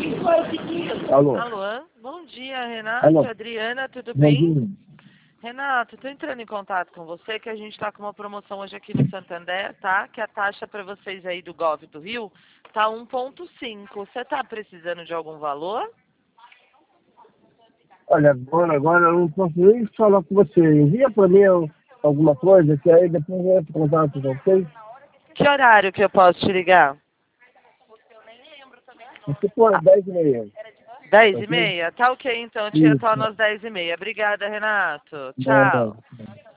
Alô? Alô? Bom dia, Renato. Alô? Adriana, tudo Bom bem? dia. Renato, estou entrando em contato com você que a gente está com uma promoção hoje aqui no Santander, tá? Que a taxa para vocês aí do Gov do Rio tá 1,5. Você tá precisando de algum valor? Olha, agora eu não posso nem falar com você. Envia para mim alguma coisa, que aí depois eu entro em contato com vocês. Que horário que eu posso te ligar? Você põe 10h30. 10 e Ok? meia? Tá ok, então. Eu te Isso. retorno às 10 e meia. Obrigada, Renato. Não, Tchau. não.